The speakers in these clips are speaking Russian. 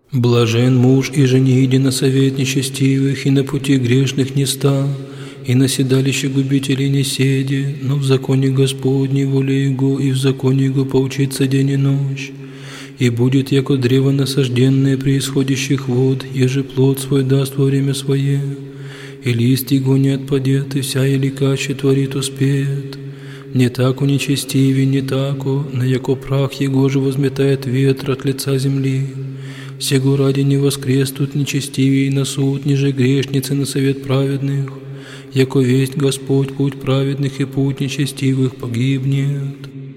Блажен муж и жени, иди на совет нечестивых, и на пути грешных не ста, и на седалище губителей не седи, но в законе Господней воле Его, и в законе Его поучится день и ночь. И будет, яко древо насажденное при исходящих вод, еже плод свой даст во время свое, и лист его не отпадет, и вся елика, че творит, успеет. Не тако нечестивее, не тако, на яко прах его же возметает ветер от лица земли. Сего ради не воскреснут нечестивее на суд, ниже грешницы на совет праведных, яко весть Господь путь праведных и путь нечестивых погибнет.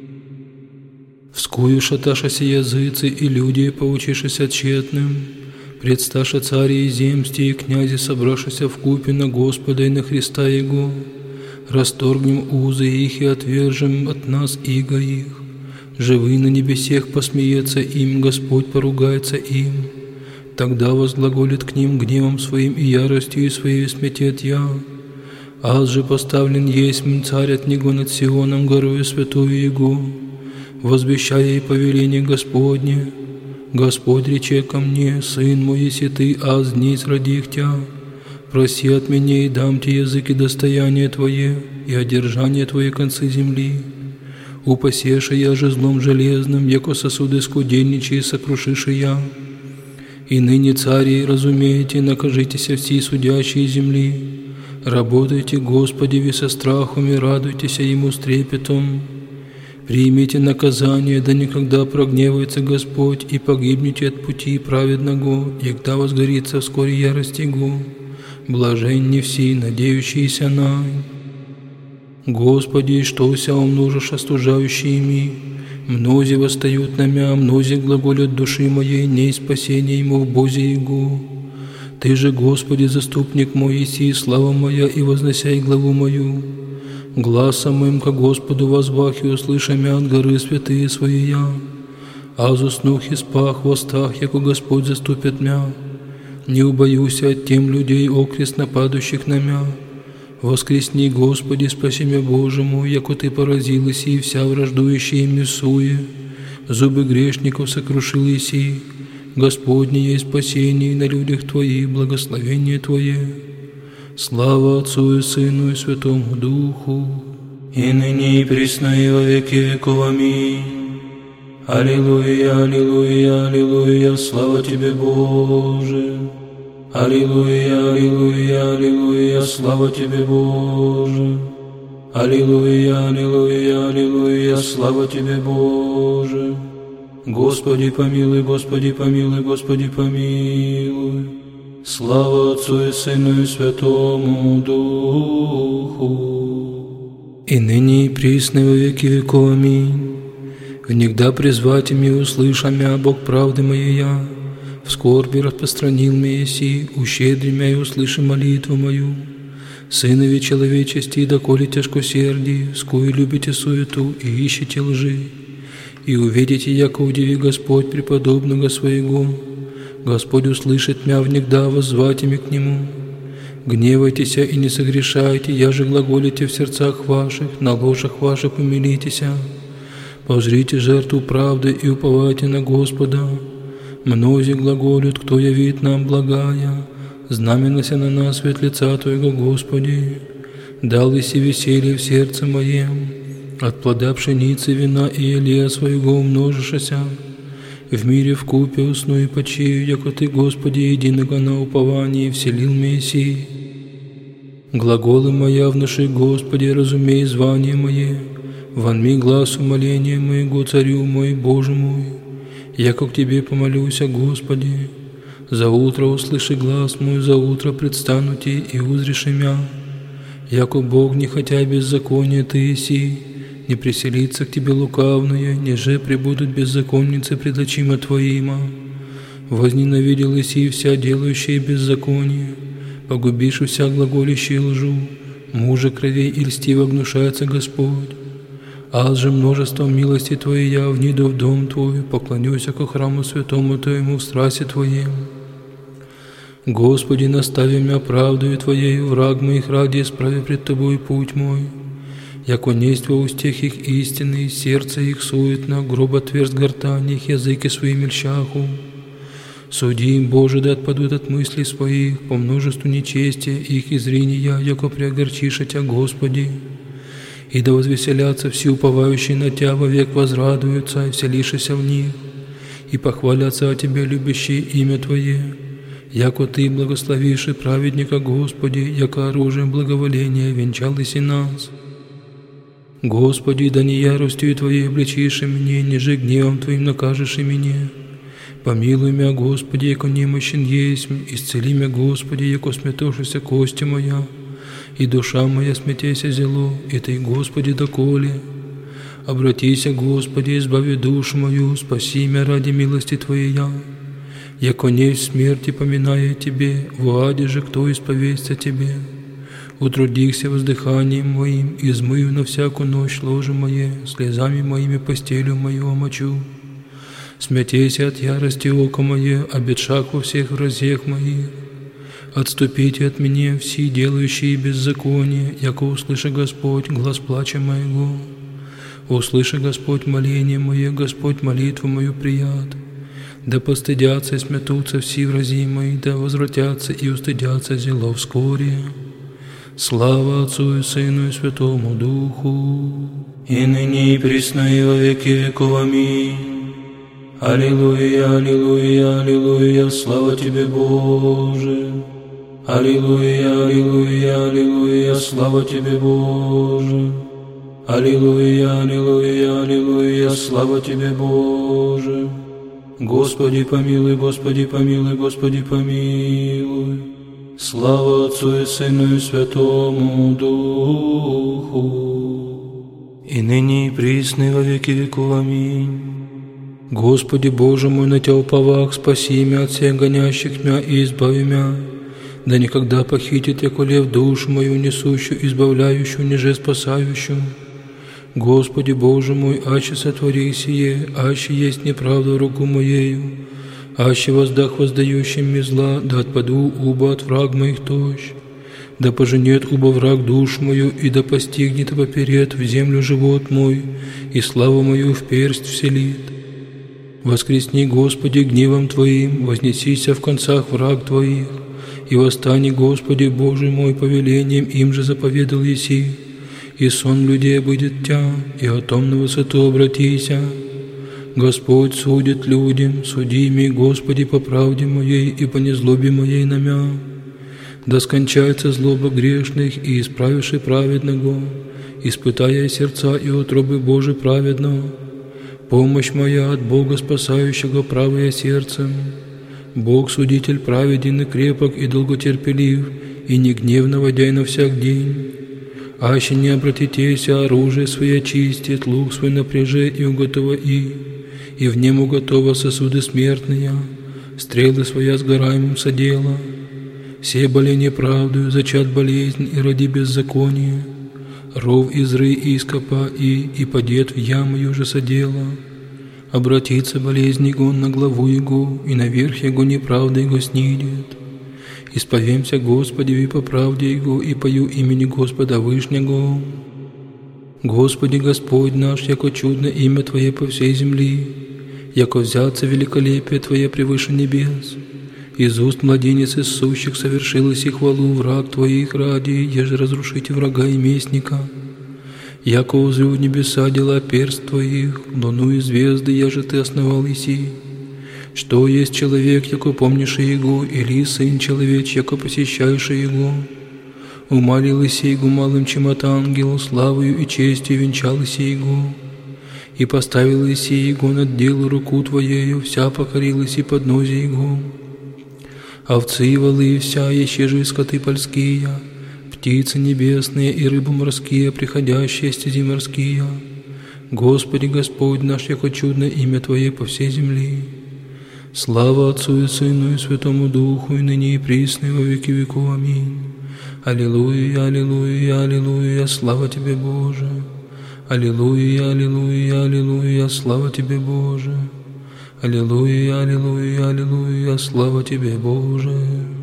Вскую шаташася языцы и люди, поучишися тщетным, предсташа цари и земсти и князи, собрашися вкупе на Господа и на Христа Его, расторгнем узы их и отвержем от нас иго их. Живый на небесех посмеется им, Господь поругается им. Тогда возглаголит к ним гневом своим и яростью своей сметет я. Аз же поставлен есть царь от него над Сионом, горою святую Его, возвещая и повеление Господне. Господь рече ко мне: Сын мой, если ты, аз днесь родих тя, проси от меня, и дам тебе языки достояние Твое, и одержание Твое концы земли. Упасеша я же злом железным, яко сосуды скудельничие сокрушиши я. И ныне, цари, разумеете, накажитеся все судящие земли. Работайте, Господи, со страхом и радуйтесь Ему с трепетом. Примите наказание, да никогда прогневается Господь, и погибнете от пути праведного, егда возгорится вскоре ярость Его. Блаженни все, надеющиеся на. Господи, что ся умножишь остужающими? Мнози восстают на мя, мнози глаголят души моей, не спасение ему в Бозе Его. Ты же, Господи, заступник мой, еси, слава моя, и возносяй главу мою. Гласом моим ко Господу возвах, и услыша мя от горы святые свои я. Аз уснух и спах в остах, яко Господь заступит мя. Не убоюся от тем людей, окрест нападущих на мя. Воскресни, Господи, спаси меня, Боже мой, яко Ты поразил иси, вся враждующая им суе. Зубы грешников сокрушил иси. Господне есть спасение на людях Твоих, благословение Твое. Слава Отцу и Сыну и Святому Духу, и ныне и присно и во веки веков. Аминь. Аллилуйя, аллилуйя, аллилуйя, слава Тебе, Боже. Аллилуйя, аллилуйя, аллилуйя, слава Тебе, Боже. Аллилуйя, аллилуйя, аллилуйя, слава Тебе, Боже. Господи помилуй, Господи помилуй, Господи помилуй. Слава Отцу и Сыну и Святому Духу, и ныне и присно во веки веков. Аминь. Внегда призвать ими услыша мя, Бог правды моей я. В скорби распространил меня си, ущедри мя и услыши молитву мою. Сынови человечести, доколе тяжкосердие, скую любите суету и ищете лжи. И увидите, яко удиви Господь преподобного своего. Господь услышит мя внегда, воззвать ими к Нему. Гневайтеся и не согрешайте, я же глаголите в сердцах ваших, на ложах ваших умилитеся. Позрите жертву правды и уповайте на Господа. Мнози глаголют, кто явит нам благая, знаменася на нас свет лица Твоего, Господи. Дал иси веселье в сердце моем, от плода пшеницы, вина и елея своего умножишася. В мире вкупе усну и почию, яко Ты, Господи, единого на уповании вселил Мессии. Глаголы моя внуши, Господи, разумей звание мое, вонми глаз умоления моего, Царю мой, Боже мой. Яко к Тебе помолюся, Господи, за утро услыши глаз мой, за утро предстану Ти и узриши мя. Яко Бог, не хотя беззакония Ты еси, не приселится к Тебе лукавное, неже пребудут беззаконницы пред очима Твоима. Возненавидел еси вся делающая беззаконие, погубишь вся глаголящая лжу, мужа кровей и льстиво гнушается Господь. Аз же множеством милости Твоей я вниду в дом Твой, поклонюся ко храму святому Твоему в страсти Твоем. Господи, настави меня правдою Твоею, враг моих ради исправи пред Тобой путь мой. Яко несть во устех их истины, сердце их суетно, гроб отверст гортань их, языки свои мельчаху. Суди им, Боже, да отпадут от мыслей своих, по множеству нечестия их и зрения, яко приогорчиша Тя, Господи. И да возвеселятся все уповающие на Тя, вовек возрадуются, и вселишися в них, и похвалятся о Тебе, любящие имя Твое, яко Ты благословишь и праведника, Господи, яко оружием благоволения венчал и нас. Господи, да не яростью Твоей обличишь меня, ниже гневом Твоим накажешь и меня. Помилуй меня, Господи, яко немощен есть, исцели меня, Господи, яко сметошися кости моя, и душа моя смятейся зело, и Ты, Господи, доколе. Обратися, Господи, избави душу мою, спаси меня ради милости Твоей, яко не в смерти поминая Тебе, в аде же кто исповедься Тебе. Утрудихся воздыханием моим, измыв на всякую ночь ложе мое, слезами моими постелью мою омочу. Смятейся от ярости око мое, обетшак во всех вразех моих. Отступите от меня все делающие беззаконие, яко услыши Господь глас плача моего. Услыши, Господь, моление мое, Господь, молитву мою прият. Да постыдятся и смятутся все врази мои, да возвратятся и устыдятся зело вскоре. Слава Отцу и Сыну и Святому Духу, и ныне и присно и во веки веков. Аминь. Аллилуйя, аллилуйя, аллилуйя, слава Тебе, Боже. Аллилуйя, аллилуйя, аллилуйя, слава Тебе, Боже. Аллилуйя, аллилуйя, аллилуйя, слава Тебе, Боже. Господи помилуй, Господи помилуй, Господи помилуй. Слава Отцу и Сыну и Святому Духу, и ныне и присно и во веки веков. Аминь. Господи Боже мой, на Тя уповах, спаси меня от всех гонящих меня и избави меня. Да никогда похитит яко лев душу мою несущую, избавляющую, ниже спасающую. Господи Боже мой, аще сотвори сие, аще есть неправда в руку моею, аще воздах воздающим мне зла, да отпаду уба от враг моих тощ, да поженет уба враг душу мою, и да постигнет и поперед в землю живот мой, и славу мою в персть вселит. Воскресни, Господи, гневом Твоим, вознесися в концах враг Твоих, и восстани, Господи, Боже мой, повелением им же заповедал еси, и сон людей будет Тя, и о том на высоту обратися. Господь судит людям, суди ми, Господи, по правде моей и по незлобе моей на мя. Да скончается злоба грешных и исправивши праведного, испытая сердца и утробы Божий праведного. Помощь моя от Бога спасающего правое сердцем. Бог судитель праведен и крепок и долготерпелив, и не гневно водяй на всяк день. Аще не обратитесь, оружие свое очистит, лук свой напряже и уготова и в нем уготова сосуды смертные, стрелы своя сгораемым содела. Все боли неправдою, зачат болезнь и роди беззаконие, ров изры ископа и падет в яму уже содела. Обратится болезнь его на главу его, и наверх его неправда его снидет. Исповемся Господи и по правде Его, и пою имени Господа Вышнего. Господи Господь наш, яко чудно имя Твое по всей земли, яко взяться великолепие Твое превыше небес. Из уст младенец из сущих совершилось и хвалу враг Твоих ради, еже разрушите врага и местника. Яко узрю небеса дела перст Твоих, луну и звезды, яже Ты основал иси. Что есть человек, яко помнишь Его, или сын человеч, яко посещаешь Его? Умалил Иси Его малым, чем от ангелу, славою и честью венчал Иси Его. И поставил Иси Его над делу руку Твоею, вся покорил Иси подножие Его. Овцы и волы вся, еще же скоты польские, птицы небесные и рыбы морские, приходящие стези морские. Господи Господь наш, яко чудно имя Твое по всей земли. Слава Отцу и Сыну и Святому Духу, и ныне и присно, и во веки веков. Аминь. Аллилуйя, аллилуйя, аллилуйя, слава Тебе, Боже. Аллилуйя, аллилуйя, аллилуйя, слава Тебе, Боже. Аллилуйя, аллилуйя, аллилуйя, слава Тебе, Боже.